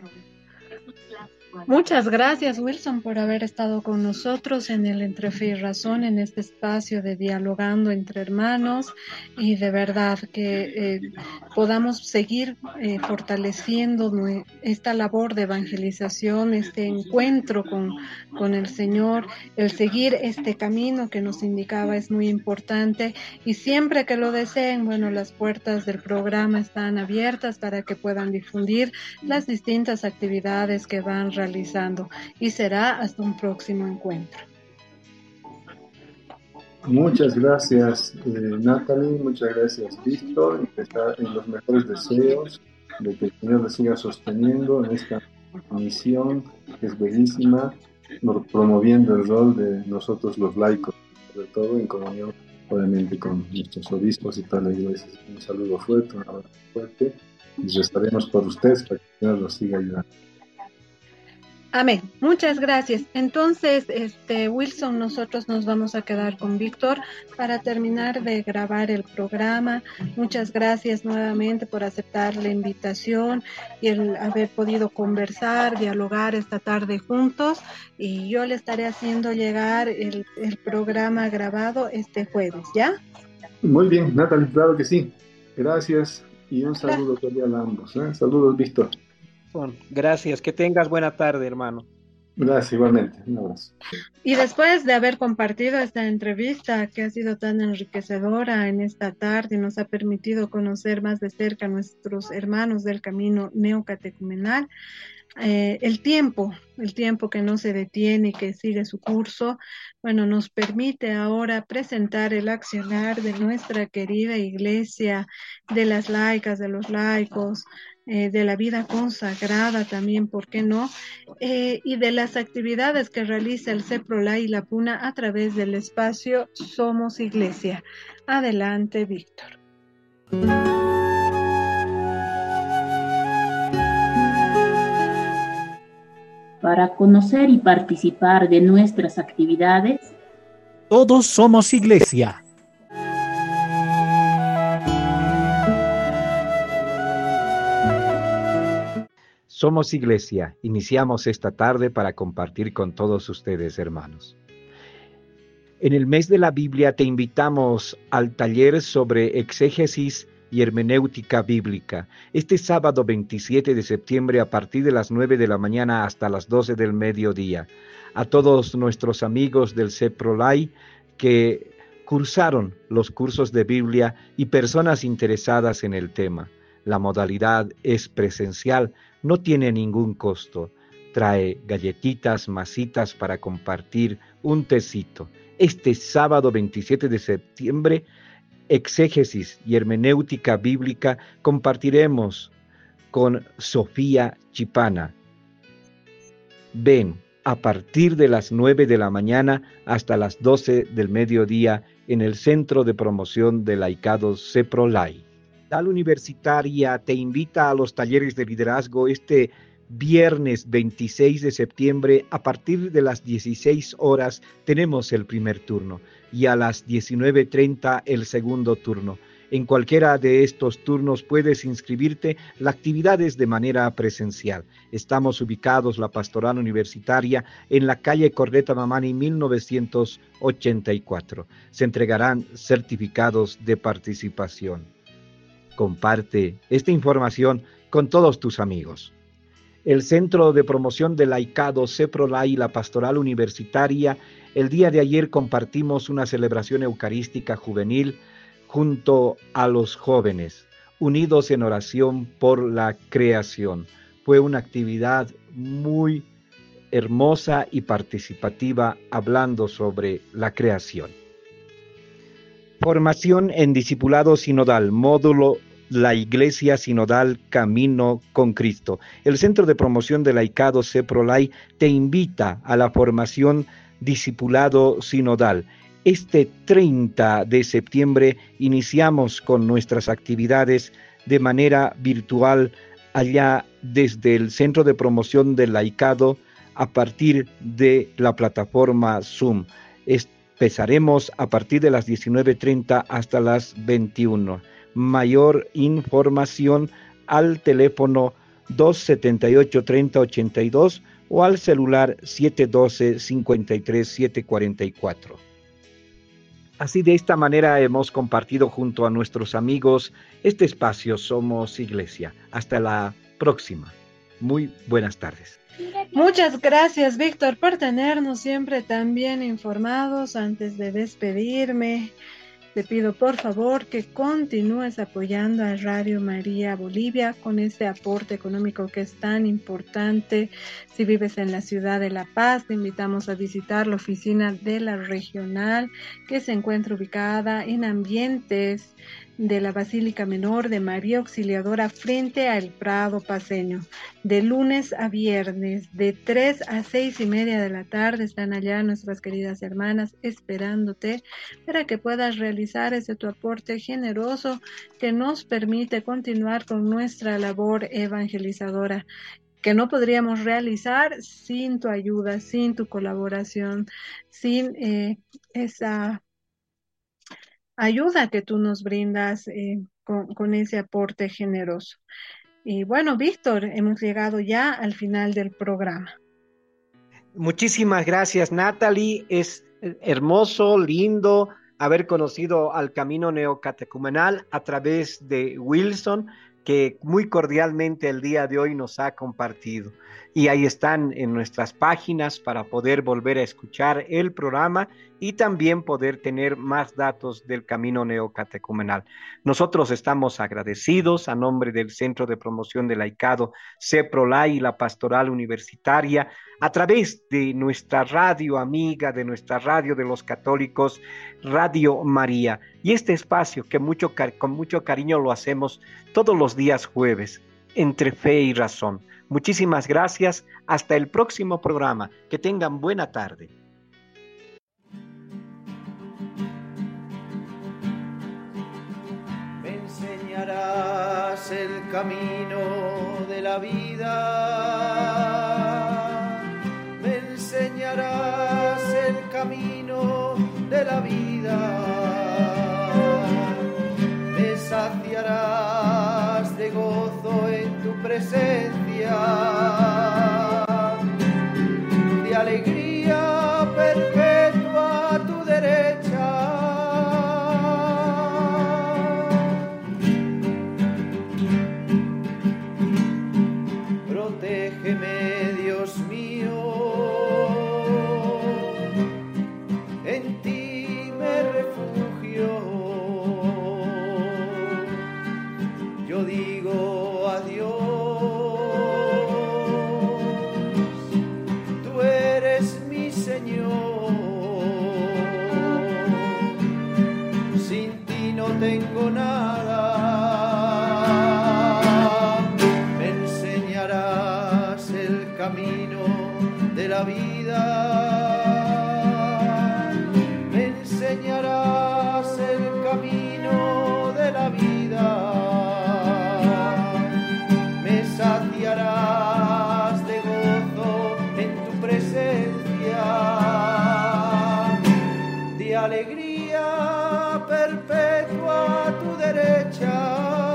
[SPEAKER 3] Muchas gracias, Wilson, por haber estado con nosotros en el Entre Fe y Razón, en este espacio de dialogando entre hermanos, y de verdad que eh, podamos seguir eh, fortaleciendo esta labor de evangelización, este encuentro con, con el Señor, el seguir este camino que nos indicaba es muy importante, y siempre que lo deseen, bueno, las puertas del programa están abiertas para que puedan difundir las distintas actividades que van realizando, y será hasta un próximo encuentro.
[SPEAKER 9] Muchas gracias, eh, Natalie, muchas gracias, Víctor, y estar en los mejores deseos de que el Señor le siga sosteniendo en esta misión que es bellísima, promoviendo el rol de nosotros los laicos, sobre todo en comunión, obviamente, con nuestros obispos y toda la iglesia. Un saludo fuerte, un abrazo fuerte, y rezaremos por ustedes para que el Señor los siga ayudando.
[SPEAKER 3] Amén. Muchas gracias. Entonces, este Wilson, nosotros nos vamos a quedar con Víctor para terminar de grabar el programa. Muchas gracias nuevamente por aceptar la invitación y el haber podido conversar, dialogar esta tarde juntos. Y yo le estaré haciendo llegar el, el programa grabado este jueves, ¿ya?
[SPEAKER 9] Muy bien, Natalie, claro que sí. Gracias y un saludo cordial a ambos. ¿eh? Saludos, Víctor.
[SPEAKER 7] Bueno, gracias, que tengas buena tarde, hermano.
[SPEAKER 9] Gracias, igualmente. Un abrazo.
[SPEAKER 3] Y después de haber compartido esta entrevista que ha sido tan enriquecedora en esta tarde y nos ha permitido conocer más de cerca a nuestros hermanos del camino neocatecumenal, eh, el tiempo, el tiempo que no se detiene y que sigue su curso, bueno, nos permite ahora presentar el accionar de nuestra querida iglesia, de las laicas, de los laicos, eh, de la vida consagrada también, ¿por qué no? Eh, y de las actividades que realiza el CEPROLAI y la PUNA a través del espacio Somos Iglesia. Adelante, Víctor.
[SPEAKER 10] Para conocer y participar de nuestras actividades,
[SPEAKER 2] todos somos Iglesia.
[SPEAKER 6] Somos Iglesia. Iniciamos esta tarde para compartir con todos ustedes, hermanos. En el mes de la Biblia te invitamos al taller sobre exégesis y hermenéutica bíblica. Este sábado veintisiete de septiembre a partir de las nueve de la mañana hasta las doce del mediodía. A todos nuestros amigos del CEPROLAI que cursaron los cursos de Biblia y personas interesadas en el tema. La modalidad es presencial, no tiene ningún costo. Trae galletitas, masitas para compartir, un tecito. Este sábado veintisiete de septiembre, exégesis y hermenéutica bíblica, compartiremos con Sofía Chipana. Ven a partir de las nueve de la mañana hasta las doce del mediodía en el Centro de Promoción de Laicados CEPROLAI. La Universitaria te invita a los talleres de liderazgo este viernes veintiséis de septiembre. A partir de las dieciséis horas tenemos el primer turno y a las diecinueve treinta el segundo turno. En cualquiera de estos turnos puedes inscribirte. La actividad es de manera presencial. Estamos ubicados, la Pastoral Universitaria, en la calle Corneta Mamani mil novecientos ochenta y cuatro. Se entregarán certificados de participación. Comparte esta información con todos tus amigos. El Centro de Promoción de Laicado CEPROLAI y la Pastoral Universitaria, el día de ayer compartimos una celebración eucarística juvenil junto a los jóvenes, unidos en oración por la creación. Fue una actividad muy hermosa y participativa hablando sobre la creación. Formación en discipulado sinodal, módulo La Iglesia Sinodal Camino con Cristo. El Centro de Promoción de Laicado CEPROLAI te invita a la formación discipulado sinodal. Este treinta de septiembre iniciamos con nuestras actividades de manera virtual allá desde el Centro de Promoción del Laicado a partir de la plataforma Zoom. Empezaremos a partir de las diecinueve treinta hasta las veintiuna. Mayor información al teléfono dos setenta y ocho, treinta ochenta y dos o al celular siete doce, cincuenta y tres, setecientos cuarenta y cuatro. Así, de esta manera hemos compartido junto a nuestros amigos este espacio Somos Iglesia. Hasta la próxima. Muy buenas tardes.
[SPEAKER 3] Muchas gracias, Víctor, por tenernos siempre tan bien informados. Antes de despedirme, te pido por favor que continúes apoyando a Radio María Bolivia con este aporte económico que es tan importante. Si vives en la ciudad de La Paz, te invitamos a visitar la oficina de la regional que se encuentra ubicada en ambientes de la Basílica Menor de María Auxiliadora frente al Prado Paceño. De lunes a viernes, de tres a seis y media de la tarde, están allá nuestras queridas hermanas esperándote para que puedas realizar ese tu aporte generoso que nos permite continuar con nuestra labor evangelizadora. que no podríamos realizar sin tu ayuda, sin tu colaboración, sin eh, esa ayuda que tú nos brindas eh, con, con ese aporte generoso. Y bueno, Víctor, hemos llegado ya al final del programa.
[SPEAKER 7] Muchísimas gracias, Natalie. Es hermoso, lindo haber conocido al Camino Neocatecumenal a través de Wilson, que muy cordialmente el día de hoy nos ha compartido. Y ahí están en nuestras páginas para poder volver a escuchar el programa y también poder tener más datos del Camino Neocatecumenal. Nosotros estamos agradecidos a nombre del Centro de Promoción del Laicado, CEPROLAI y la Pastoral Universitaria, a través de nuestra radio amiga, de nuestra radio de los católicos, Radio María. Y este espacio que mucho, con mucho cariño lo hacemos todos los días jueves, Entre Fe y Razón. Muchísimas gracias. Hasta el próximo programa. Que tengan buena tarde.
[SPEAKER 8] Me enseñarás el camino de la vida. Me enseñarás el camino de la vida. Me saciarás de gozo en tu presencia, de alegría perpetua a tu derecha. Protégeme, Dios mío, en ti me refugio. Yo digo adiós, tú eres mi Señor. Sin ti no tengo nada. Me enseñarás el camino de la vida. Me enseñarás el camino de la vida. Me saciarás de gozo en tu presencia, de alegría perpetua a tu derecha.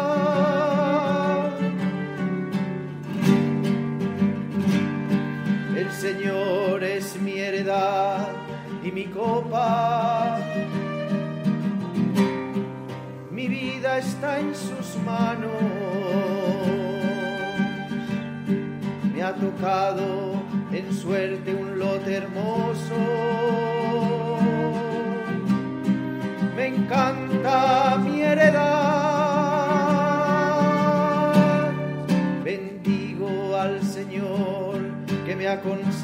[SPEAKER 8] El Señor es mi heredad y mi copa. Mi vida está en sus manos. Me ha tocado en suerte un lote hermoso. Me encanta mi heredad. Bendigo al Señor que me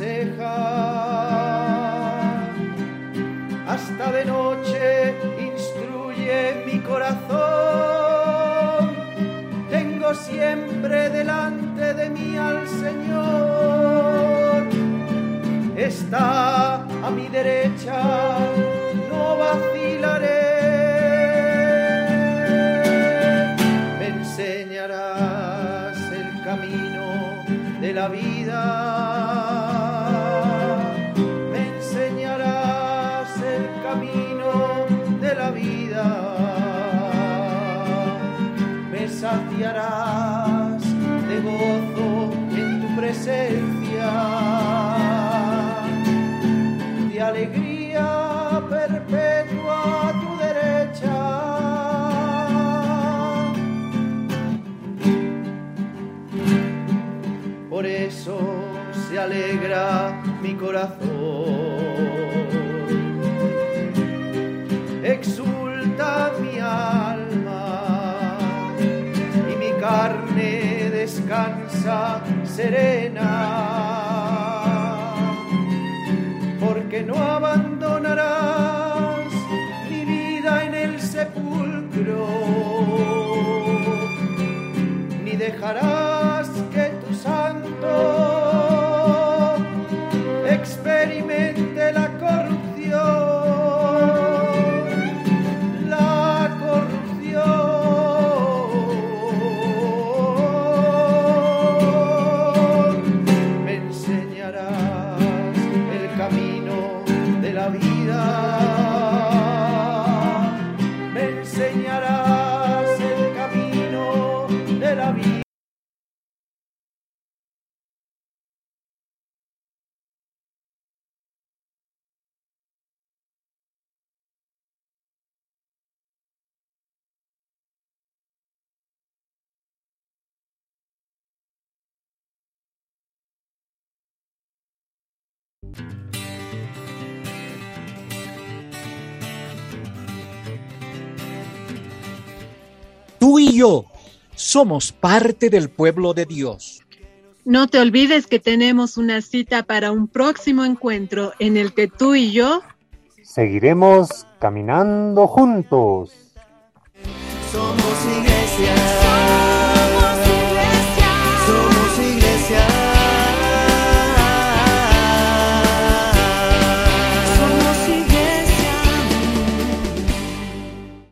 [SPEAKER 8] aconseja. Hasta de noche instruye mi corazón. Tengo siempre delante de mí al Señor. Está a mi derecha, no vacilaré. Me enseñarás el camino de la vida. Me enseñarás el camino de la vida. Me saciarás de gozo en tu presencia, de alegría perpetua a tu derecha. Por eso se alegra mi corazón, exulta mi alma y mi carne descansa serena, porque no abandonarás mi vida en el sepulcro, ni dejarás que tu santo experimente la corrupción, la corrupción.
[SPEAKER 2] Tú y yo somos parte del pueblo de Dios.
[SPEAKER 3] No te olvides que tenemos una cita para un próximo encuentro en el que tú y yo
[SPEAKER 4] seguiremos caminando juntos.
[SPEAKER 1] Somos iglesia.